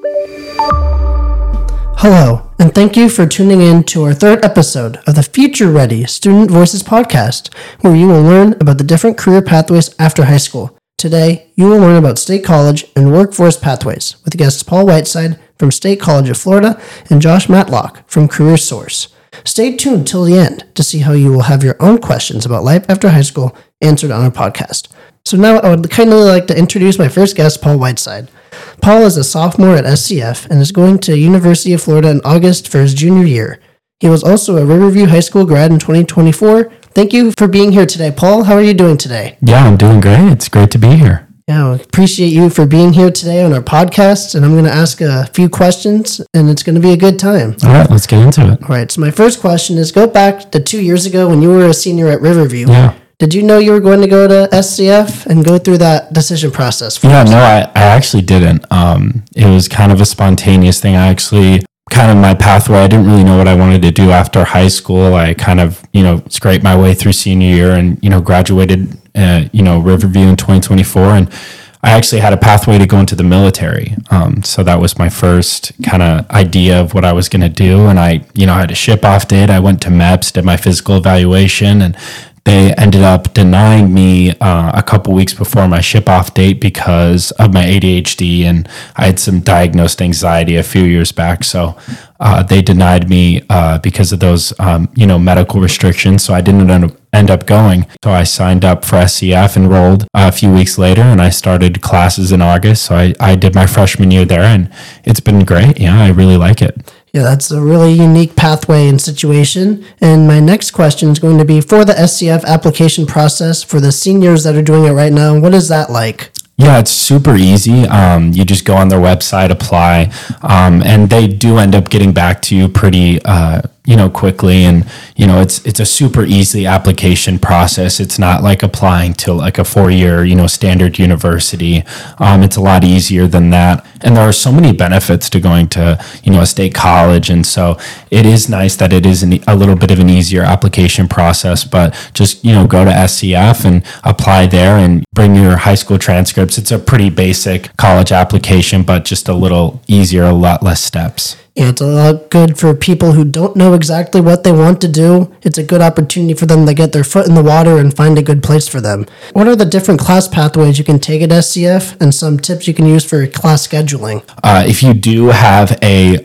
Hello, and thank you for tuning in to our third episode of the Future Ready Student Voices podcast, where you will learn about the different career pathways after high school. Today, you will learn about State College and workforce pathways with guests Paul Whiteside from State College of Florida and Josh Matlock from Career Source. Stay tuned till the end to see how you will have your own questions about life after high school answered on our podcast. So now I would kindly like to introduce my first guest, Paul Whiteside. Paul is a sophomore at SCF and is going to University of Florida in August for his junior year. He was also a Riverview High School grad in 2024. Thank you for being here today, Paul. How are you doing today? Yeah, I'm doing great. It's great to be here. Yeah, I appreciate you for being here today on our podcast, and I'm going to ask a few questions, and it's going to be a good time. All right, let's get into it. All right, so my first question is, go back to 2 years ago when you were a senior at Riverview. Yeah. Did you know you were going to go to SCF and go through that decision process first? Yeah, no, I actually didn't. It was kind of a spontaneous thing. Kind of my pathway, I didn't really know what I wanted to do after high school. I kind of, scraped my way through senior year and, graduated, Riverview in 2024. And I actually had a pathway to go into the military. So that was my first kind of idea of what I was going to do. And I had a ship off date. I went to MEPS, did my physical evaluation, and they ended up denying me a couple weeks before my ship off date because of my ADHD, and I had some diagnosed anxiety a few years back. So they denied me because of those, medical restrictions. So I didn't end up going. So I signed up for SCF, enrolled a few weeks later, and I started classes in August. So I did my freshman year there, and it's been great. Yeah, I really like it. Yeah, that's a really unique pathway and situation. And my next question is going to be for the SCF application process for the seniors that are doing it right now. What is that like? Yeah, it's super easy. You just go on their website, apply, and they do end up getting back to you pretty, quickly. And, it's a super easy application process. It's not like applying to like a 4-year, standard university. It's a lot easier than that. And there are so many benefits to going to, a state college. And so it is nice that it is a little bit of an easier application process, but just, go to SCF and apply there and bring your high school transcripts. It's a pretty basic college application, but just a little easier, a lot less steps. Yeah, it's a lot good for people who don't know exactly what they want to do. It's a good opportunity for them to get their foot in the water and find a good place for them. What are the different class pathways you can take at SCF and some tips you can use for class scheduling? If you do have a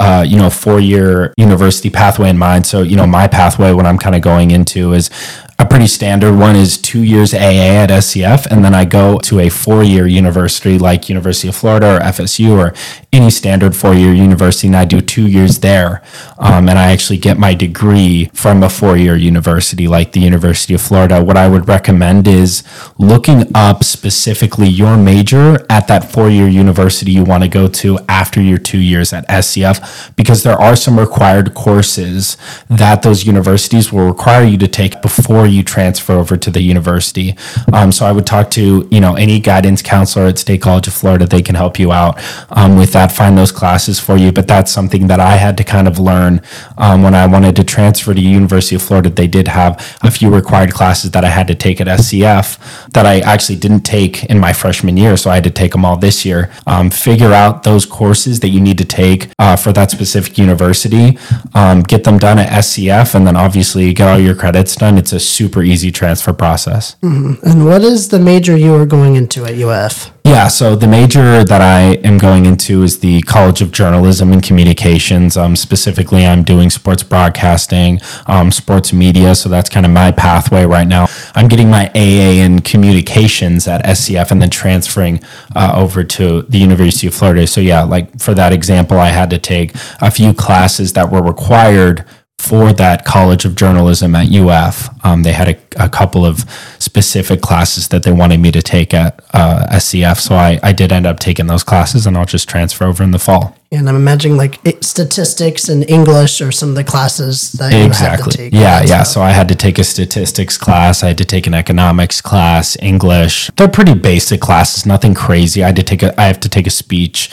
4-year university pathway in mind, so my pathway, what I'm kind of going into is a pretty standard one is 2 years AA at SCF, and then I go to a 4-year university like University of Florida or FSU or any standard 4-year university, and I do 2 years there. And I actually get my degree from a 4-year university like the University of Florida. What I would recommend is looking up specifically your major at that 4-year university you want to go to after your 2 years at SCF, because there are some required courses that those universities will require you to take before you transfer over to the university. So I would talk to, any guidance counselor at State College of Florida. They can help you out with that, find those classes for you. But that's something that I had to kind of learn when I wanted to transfer to University of Florida. They did have a few required classes that I had to take at SCF that I actually didn't take in my freshman year. So I had to take them all this year. Figure out those courses that you need to take for that specific university, get them done at SCF, and then obviously get all your credits done. It's a super easy transfer process. Mm-hmm. And what is the major you are going into at UF? Yeah, so the major that I am going into is the College of Journalism and Communications. Specifically, I'm doing sports broadcasting, sports media, so that's kind of my pathway right now. I'm getting my AA in communications at SCF and then transferring over to the University of Florida. So yeah, like for that example, I had to take a few classes that were required for that College of Journalism at UF. They had a couple of specific classes that they wanted me to take at SCF. So I did end up taking those classes, and I'll just transfer over in the fall. And I'm imagining like statistics and English or some of the classes that you have to take. Yeah. So I had to take a statistics class. I had to take an economics class, English. They're pretty basic classes, nothing crazy. I have to take a speech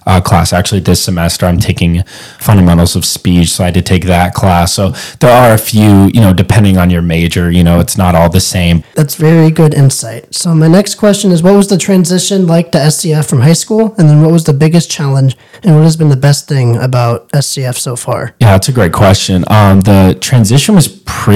class. Actually, this semester I'm taking fundamentals of speech, so I did take that class. So there are a few, depending on your major, it's not all the same. That's very good insight. So my next question is, what was the transition like to SCF from high school? And then what was the biggest challenge? And what has been the best thing about SCF so far? Yeah, that's a great question. The transition was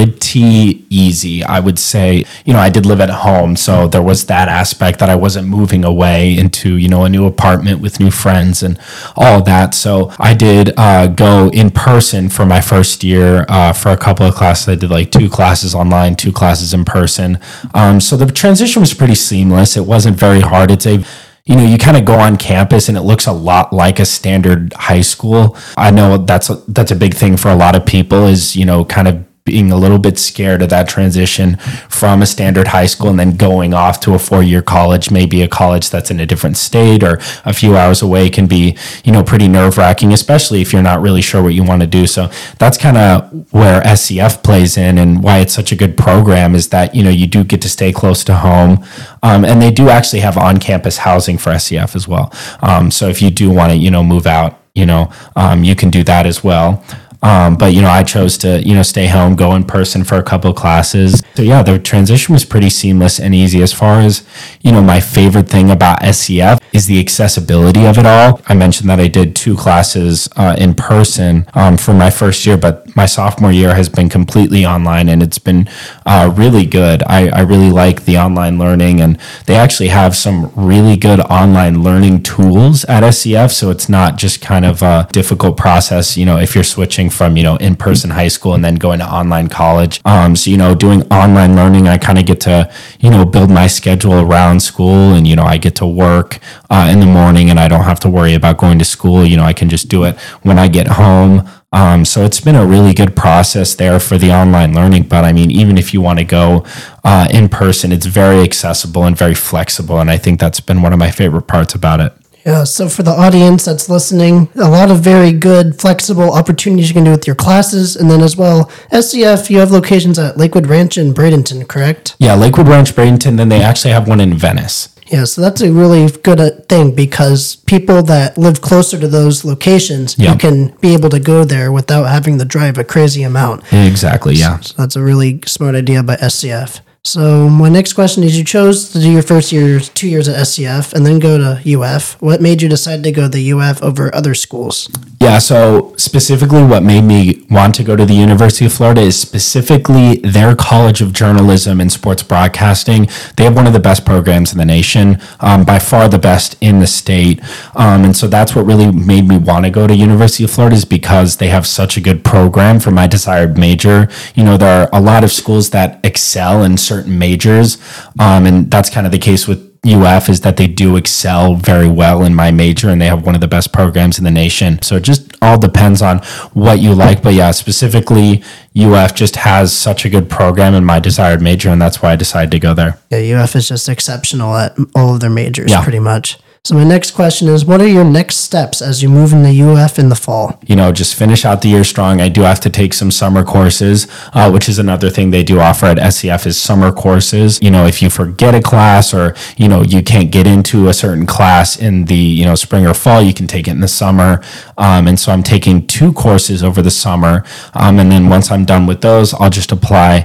pretty easy, I would say. I did live at home, so there was that aspect that I wasn't moving away into, a new apartment with new friends and all of that. So I did go in person for my first year for a couple of classes. I did like 2 classes online, 2 classes in person. So the transition was pretty seamless. It wasn't very hard. It's you kind of go on campus and it looks a lot like a standard high school. I know that's a big thing for a lot of people is, kind of being a little bit scared of that transition from a standard high school and then going off to a 4-year college, maybe a college that's in a different state or a few hours away can be, pretty nerve-wracking, especially if you're not really sure what you want to do. So that's kind of where SCF plays in and why it's such a good program is that, you do get to stay close to home. And they do actually have on-campus housing for SCF as well. So if you do want to, move out, you can do that as well. But I chose to, stay home, go in person for a couple of classes. So yeah, the transition was pretty seamless and easy. As far as, my favorite thing about SCF is the accessibility of it all. I mentioned that I did 2 classes in person for my first year, but my sophomore year has been completely online and it's been really good. I really like the online learning and they actually have some really good online learning tools at SCF. So it's not just kind of a difficult process, if you're switching from, in-person high school and then going to online college. So, doing online learning, I kind of get to, build my schedule around school and, I get to work in the morning and I don't have to worry about going to school. I can just do it when I get home. So it's been a really good process there for the online learning. But I mean, even if you want to go in person, it's very accessible and very flexible. And I think that's been one of my favorite parts about it. Yeah, so for the audience that's listening, a lot of very good, flexible opportunities you can do with your classes. And then as well, SCF, you have locations at Lakewood Ranch and Bradenton, correct? Yeah, Lakewood Ranch, Bradenton, then they actually have one in Venice. Yeah, so that's a really good thing because people that live closer to those locations, you can be able to go there without having to drive a crazy amount. Exactly, yeah. So that's a really smart idea by SCF. So my next question is, you chose to do your first 2 years at SCF and then go to UF. What made you decide to go to the UF over other schools? Yeah, so specifically what made me want to go to the University of Florida is specifically their College of Journalism and Sports Broadcasting. They have one of the best programs in the nation, by far the best in the state. And so that's what really made me want to go to University of Florida is because they have such a good program for my desired major. There are a lot of schools that excel in certain majors, and that's kind of the case with UF is that they do excel very well in my major and they have one of the best programs in the nation. So it just all depends on what you like. But yeah, specifically UF just has such a good program in my desired major and that's why I decided to go there. Yeah, UF is just exceptional at all of their majors pretty much. So my next question is, what are your next steps as you move into UF in the fall? Just finish out the year strong. I do have to take some summer courses, which is another thing they do offer at SCF is summer courses. If you forget a class or, you can't get into a certain class in the, spring or fall, you can take it in the summer. And so I'm taking 2 courses over the summer. And then once I'm done with those, I'll just apply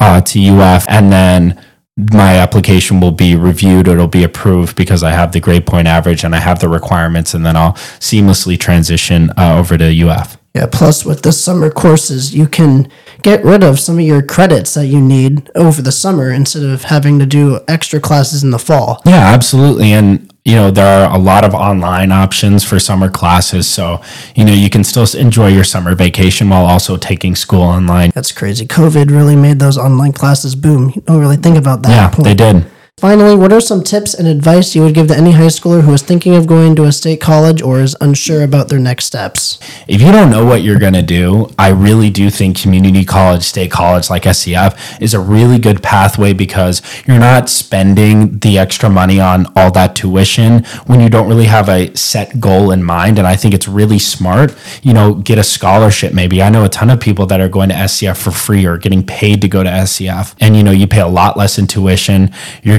to UF and then my application will be reviewed. It'll be approved because I have the grade point average and I have the requirements, and then I'll seamlessly transition over to UF. Yeah, plus with the summer courses, you can get rid of some of your credits that you need over the summer instead of having to do extra classes in the fall. Yeah, absolutely. And there are a lot of online options for summer classes. So, you can still enjoy your summer vacation while also taking school online. That's crazy. COVID really made those online classes boom. You don't really think about that. Yeah, they did. Finally, what are some tips and advice you would give to any high schooler who is thinking of going to a state college or is unsure about their next steps? If you don't know what you're going to do, I really do think community college, state college like SCF is a really good pathway because you're not spending the extra money on all that tuition when you don't really have a set goal in mind. And I think it's really smart, get a scholarship maybe. I know a ton of people that are going to SCF for free or getting paid to go to SCF. And, you pay a lot less in tuition. You're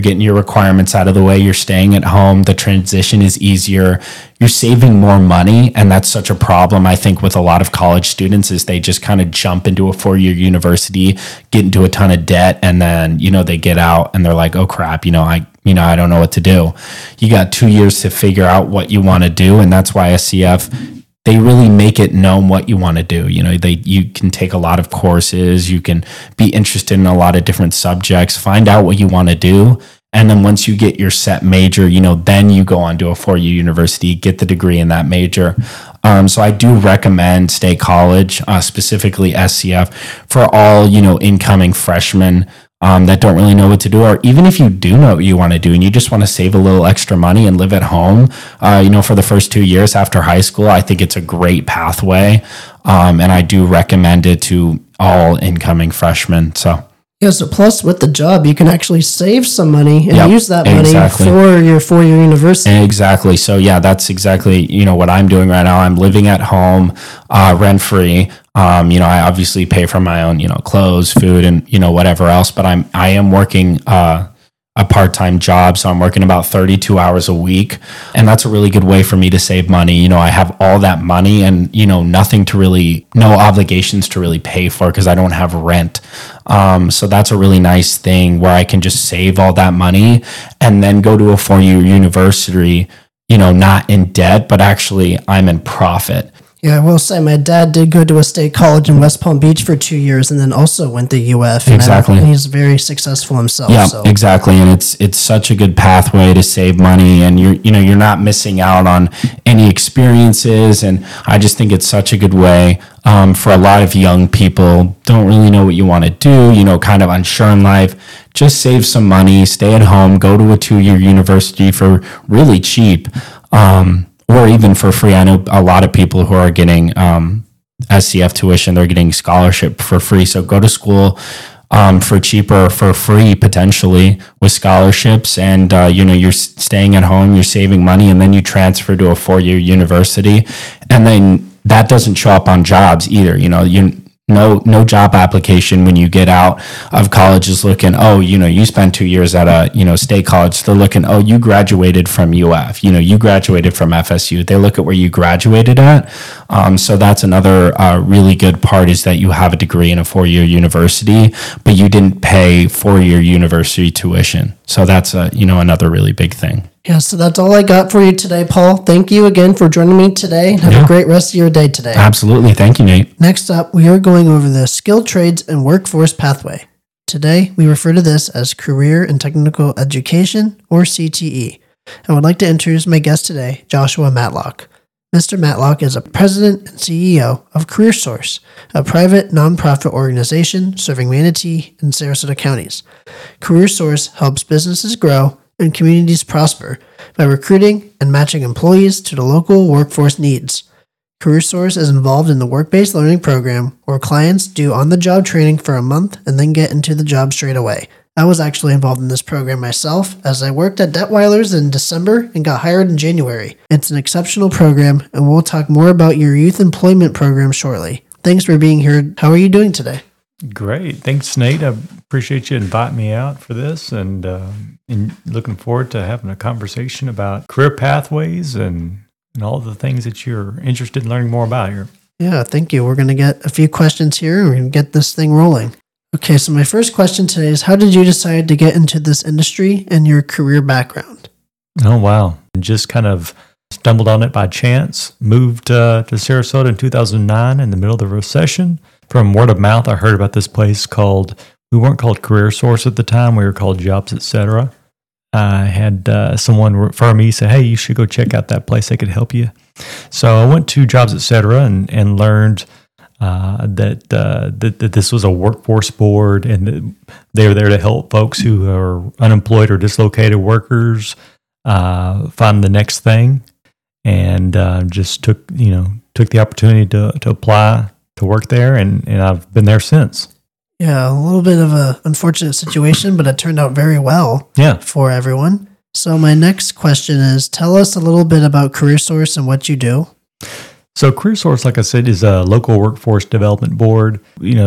getting your requirements out of the way. You're staying at home. The transition is easier. You're saving more money. And that's such a problem, I think, with a lot of college students is they just kind of jump into a 4-year university, get into a ton of debt, and then, they get out and they're like, oh crap, I don't know what to do. You got 2 years to figure out what you want to do. And that's why SCF, they really make it known what you want to do. You can take a lot of courses, you can be interested in a lot of different subjects, find out what you want to do. And then once you get your set major, then you go on to a 4-year university, get the degree in that major. So I do recommend State College, specifically SCF, for all, incoming freshmen that don't really know what to do, or even if you do know what you want to do and you just want to save a little extra money and live at home, for the first 2 years after high school, I think it's a great pathway. And I do recommend it to all incoming freshmen. So plus with the job, you can actually save some money and use that money for your 4-year university. Exactly. So that's exactly, what I'm doing right now. I'm living at home, rent-free. I obviously pay for my own, clothes, food, and, whatever else, but I am working, a part-time job. So I'm working about 32 hours a week. And that's a really good way for me to save money. I have all that money and, no obligations to really pay for because I don't have rent. So that's a really nice thing where I can just save all that money and then go to a 4-year university, not in debt, but actually I'm in profit. Yeah, I will say my dad did go to a state college in West Palm Beach for 2 years and then also went to UF. Exactly. And he's very successful himself. Yeah, exactly. And it's such a good pathway to save money and you're not missing out on any experiences. And I just think it's such a good way for a lot of young people don't really know what you want to do, kind of unsure in life. Just save some money, stay at home, go to a 2-year university for really cheap. Or even for free. I know a lot of people who are getting SCF tuition, they're getting scholarship for free. So go to school for cheaper, for free, potentially with scholarships. And, you're staying at home, you're saving money, and then you transfer to a 4-year university. And then that doesn't show up on jobs either. No job application when you get out of college is looking, you spent 2 years at a, state college. They're looking, you graduated from UF, you graduated from FSU. They look at where you graduated at. So that's another really good part is that you have a degree in a 4-year university, but you didn't pay 4-year university tuition. So that's another really big thing. Yeah, so that's all I got for you today, Paul. Thank you again for joining me today. Have a great rest of your day today. Absolutely. Thank you, Nate. Next up, we are going over the Skilled Trades and Workforce Pathway. Today, we refer to this as Career and Technical Education, or CTE. I would like to introduce my guest today, Joshua Matlock. Mr. Matlock is a president and CEO of CareerSource, a private nonprofit organization serving Manatee and Sarasota counties. CareerSource helps businesses grow and communities prosper by recruiting and matching employees to the local workforce needs. CareerSource is involved in the work-based learning program where clients do on-the-job training for a month and then get into the job straight away. I was actually involved in this program myself as I worked at Detweiler's in December and got hired in January. It's an exceptional program and we'll talk more about your youth employment program shortly. Thanks for being here. How are you doing today? Great. Thanks, Nate. I appreciate you inviting me out for this and looking forward to having a conversation about career pathways and all the things that you're interested in learning more about here. Yeah, thank you. We're going to get a few questions here and we're going to get this thing rolling. Okay, so my first question today is how did you decide to get into this industry and your career background? Oh, wow. Just kind of stumbled on it by chance. Moved to Sarasota in 2009 in the middle of the recession. From word of mouth, I heard about this place we weren't called CareerSource at the time. We were called Jobs Etc. I had someone refer me, say, hey, you should go check out that place. They could help you. So I went to Jobs Etc. and learned that this was a workforce board and that they were there to help folks who are unemployed or dislocated workers find the next thing. And just took the opportunity to apply to work there, and I've been there since. Yeah, a little bit of an unfortunate situation, but it turned out very well for everyone. So my next question is, tell us a little bit about CareerSource and what you do. So CareerSource, like I said, is a local workforce development board.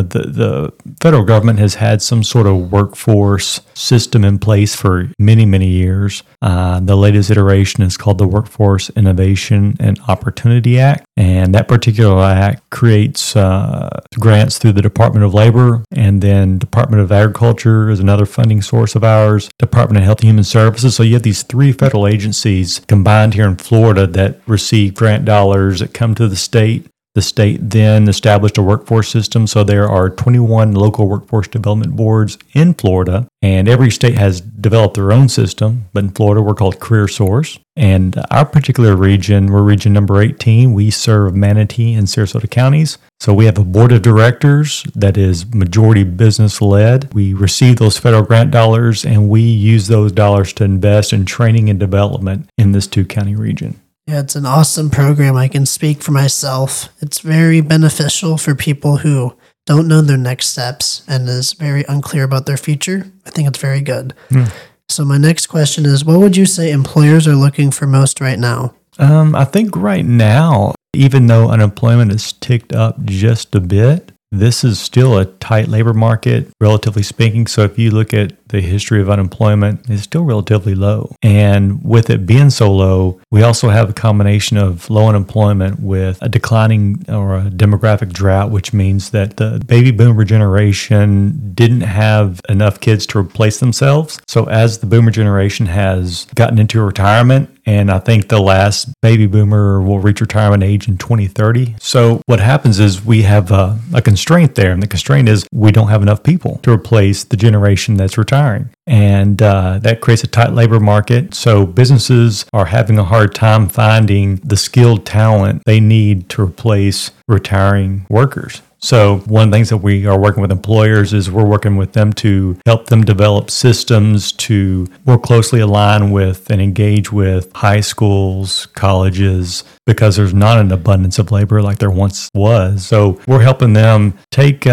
The federal government has had some sort of workforce system in place for many, many years. The latest iteration is called the Workforce Innovation and Opportunity Act. And that particular act creates grants through the Department of Labor, and then Department of Agriculture is another funding source of ours, Department of Health and Human Services. So you have these three federal agencies combined here in Florida that receive grant dollars that come to the state. The state then established a workforce system. So there are 21 local workforce development boards in Florida, and every state has developed their own system. But in Florida, we're called CareerSource. And our particular region, we're region number 18. We serve Manatee and Sarasota counties. So we have a board of directors that is majority business led. We receive those federal grant dollars, and we use those dollars to invest in training and development in this 2-county region. Yeah, it's an awesome program. I can speak for myself. It's very beneficial for people who don't know their next steps and is very unclear about their future. I think it's very good. So my next question is, what would you say employers are looking for most right now? I think right now, even though unemployment has ticked up just a bit, this is still a tight labor market, relatively speaking. So if you look at the history of unemployment, it's still relatively low. And with it being so low, we also have a combination of low unemployment with a declining or a demographic drought, which means that the baby boomer generation didn't have enough kids to replace themselves. So as the boomer generation has gotten into retirement, and I think the last baby boomer will reach retirement age in 2030. So what happens is we have a constraint there. And the constraint is we don't have enough people to replace the generation that's retiring. And that creates a tight labor market. So businesses are having a hard time finding the skilled talent they need to replace retiring workers. So one of the things that we are working with employers is we're working with them to help them develop systems to more closely align with and engage with high schools, colleges, because there's not an abundance of labor like there once was. So we're helping them take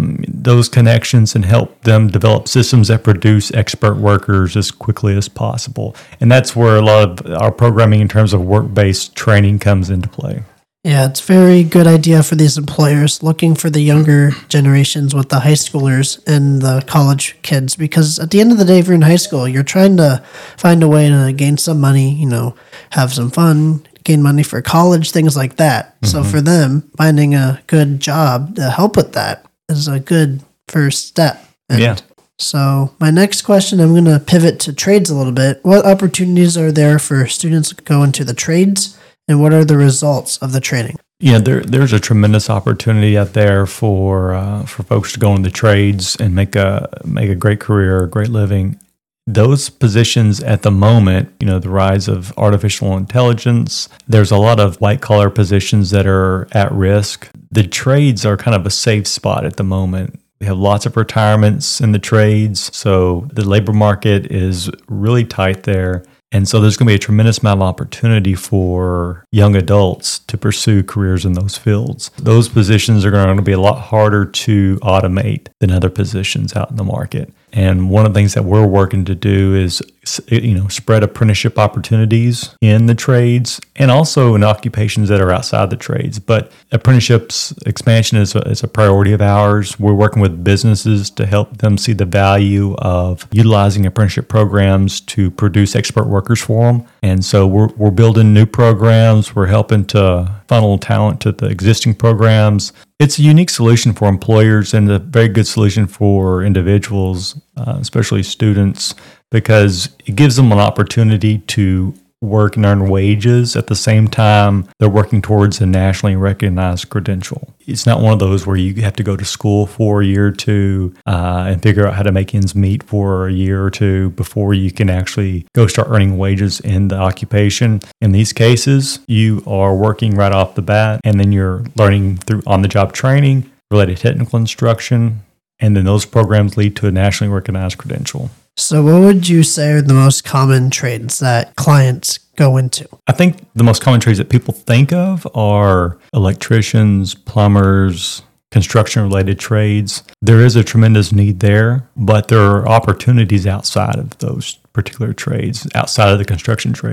those connections and help them develop systems that produce expert workers as quickly as possible. And that's where a lot of our programming in terms of work-based training comes into play. Yeah, it's a very good idea for these employers looking for the younger generations with the high schoolers and the college kids, because at the end of the day, if you're in high school, you're trying to find a way to gain some money, have some fun, gain money for college, things like that. Mm-hmm. So for them, finding a good job to help with that is a good first step. And so my next question, I'm going to pivot to trades a little bit. What opportunities are there for students to go into the trades? And what are the results of the training? Yeah, there's a tremendous opportunity out there for folks to go into the trades and make a great career, a great living. Those positions at the moment, the rise of artificial intelligence, there's a lot of white collar positions that are at risk. The trades are kind of a safe spot at the moment. We have lots of retirements in the trades, so the labor market is really tight there. And so there's going to be a tremendous amount of opportunity for young adults to pursue careers in those fields. Those positions are going to be a lot harder to automate than other positions out in the market. And one of the things that we're working to do is, spread apprenticeship opportunities in the trades and also in occupations that are outside the trades. But apprenticeships expansion is a priority of ours. We're working with businesses to help them see the value of utilizing apprenticeship programs to produce expert workers for them. And so we're building new programs. We're helping to funnel talent to the existing programs. It's a unique solution for employers and a very good solution for individuals, especially students, because it gives them an opportunity to work and earn wages at the same time they're working towards a nationally recognized credential. It's not one of those where you have to go to school for a year or two and figure out how to make ends meet for a year or two before you can actually go start earning wages in the occupation. In these cases, you are working right off the bat, and then you're learning through on-the-job training, related technical instruction, and then those programs lead to a nationally recognized credential. So what would you say are the most common trades that clients go into? I think the most common trades that people think of are electricians, plumbers, construction-related trades. There is a tremendous need there, but there are opportunities outside of those particular trades, outside of the construction trades.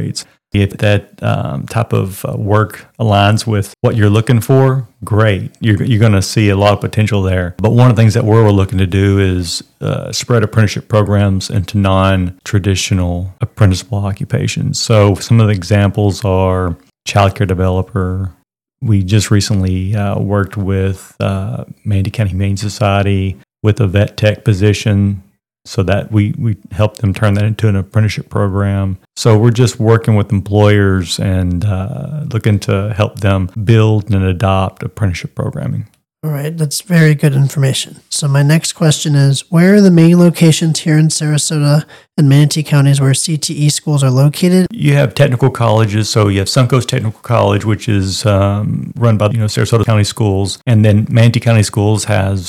If that type of work aligns with what you're looking for, great. You're going to see a lot of potential there. But one of the things that we're looking to do is spread apprenticeship programs into non-traditional apprenticeable occupations. So some of the examples are childcare developer. We just recently worked with Manatee County Humane Society with a vet tech position, so that we help them turn that into an apprenticeship program. So we're just working with employers and looking to help them build and adopt apprenticeship programming. All right, that's very good information. So my next question is, where are the main locations here in Sarasota and Manatee counties where CTE schools are located? You have technical colleges. So you have Suncoast Technical College, which is run by Sarasota County Schools, and then Manatee County Schools has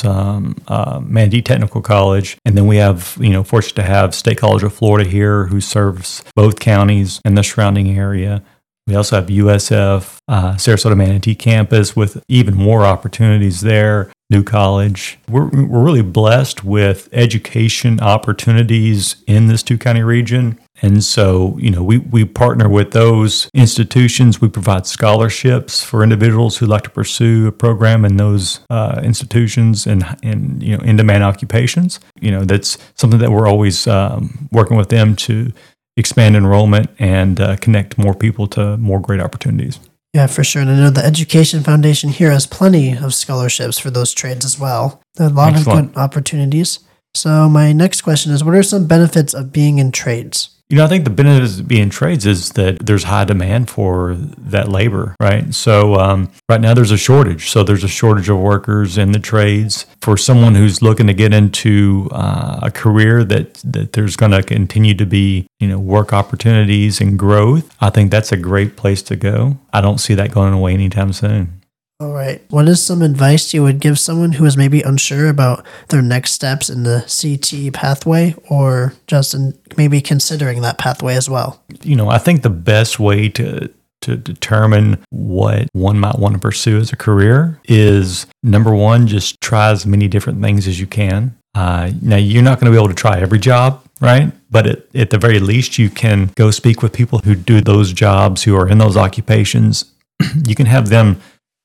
Manatee Technical College, and then we have fortunate to have State College of Florida here, who serves both counties and the surrounding area. We also have USF, Sarasota Manatee campus with even more opportunities there, New College. We're really blessed with education opportunities in this two-county region. And so, we partner with those institutions. We provide scholarships for individuals who like to pursue a program in those institutions and in-demand occupations. That's something that we're always working with them to expand enrollment and connect more people to more great opportunities. Yeah, for sure. And I know the Education Foundation here has plenty of scholarships for those trades as well. There are a lot of good opportunities. So my next question is, what are some benefits of being in trades? I think the benefits of being in trades is that there's high demand for that labor, right? So right now there's a shortage. So there's a shortage of workers in the trades. For someone who's looking to get into a career that there's going to continue to be, work opportunities and growth, I think that's a great place to go. I don't see that going away anytime soon. All right. What is some advice you would give someone who is maybe unsure about their next steps in the CTE pathway, or just maybe considering that pathway as well? I think the best way to determine what one might want to pursue as a career is, number one, just try as many different things as you can. Now, you're not going to be able to try every job, right? But at the very least, you can go speak with people who do those jobs, who are in those occupations. You can have them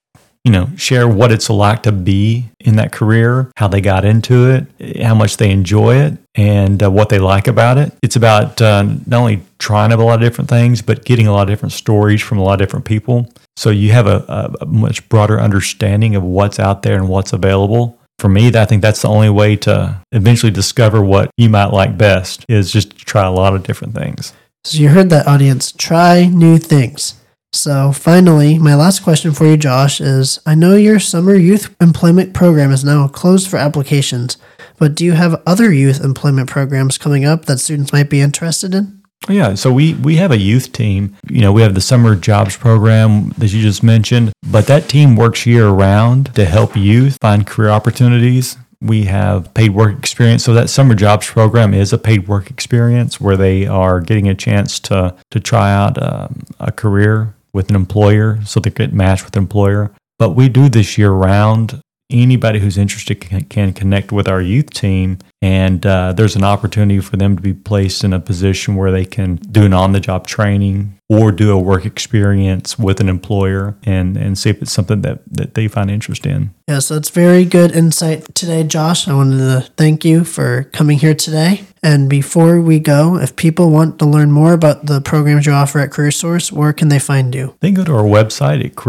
share what it's like to be in that career, how they got into it, how much they enjoy it, and what they like about it. It's about not only trying a lot of different things, but getting a lot of different stories from a lot of different people. So you have a much broader understanding of what's out there and what's available. For me, I think that's the only way to eventually discover what you might like best, is just to try a lot of different things. So you heard that, audience. Try new things. So finally, my last question for you, Josh, is, I know your summer youth employment program is now closed for applications, but do you have other youth employment programs coming up that students might be interested in? Yeah, so we have a youth team. We have the summer jobs program that you just mentioned, but that team works year round to help youth find career opportunities. We have paid work experience. So that summer jobs program is a paid work experience where they are getting a chance to try out a career with an employer, so they get matched with an employer. But we do this year round. Anybody who's interested can connect with our youth team, and there's an opportunity for them to be placed in a position where they can do an on-the-job training or do a work experience with an employer and see if it's something that they find interest in. Yeah, so it's very good insight today, Josh. I wanted to thank you for coming here today. And before we go, if people want to learn more about the programs you offer at CareerSource, where can they find you? They can go to our website at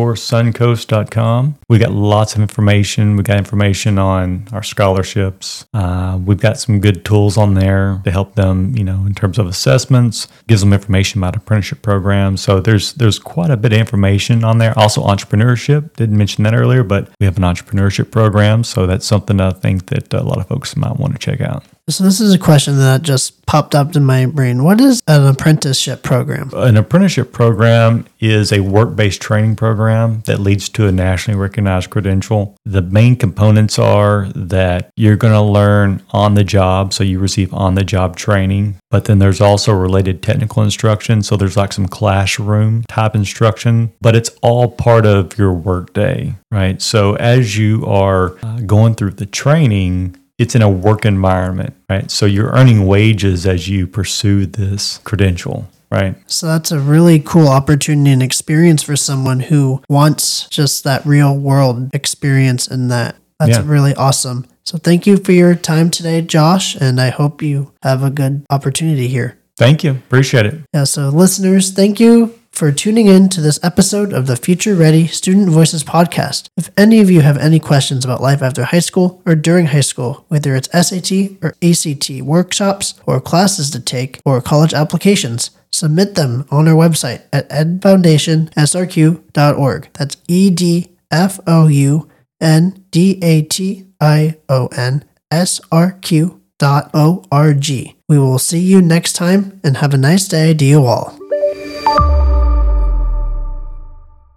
careersourcesuncoast.com. We got lots of information. We got information on our scholarships. We've got some good tools on there to help them, in terms of assessments. Gives them information about apprenticeship programs. So there's quite a bit of information on there. Also entrepreneurship. Didn't mention that earlier, but we have an entrepreneurship program. So that's something I think that a lot of folks might want to check out. So this is a question that just popped up in my brain. What is an apprenticeship program? An apprenticeship program is a work-based training program that leads to a nationally recognized credential. The main components are that you're going to learn on the job, so you receive on-the-job training, but then there's also related technical instruction, so there's like some classroom type instruction, but it's all part of your workday, right? So as you are going through the training, it's in a work environment, right? So you're earning wages as you pursue this credential. Right. So that's a really cool opportunity and experience for someone who wants just that real world experience and that. That's really awesome. So thank you for your time today, Josh, and I hope you have a good opportunity here. Thank you. Appreciate it. Yeah, so listeners, thank you for tuning in to this episode of the Future Ready Student Voices podcast. If any of you have any questions about life after high school or during high school, whether it's SAT or ACT workshops or classes to take or college applications, submit them on our website at edfoundationsrq.org. That's edfoundationsrq.org. We will see you next time and have a nice day to you all.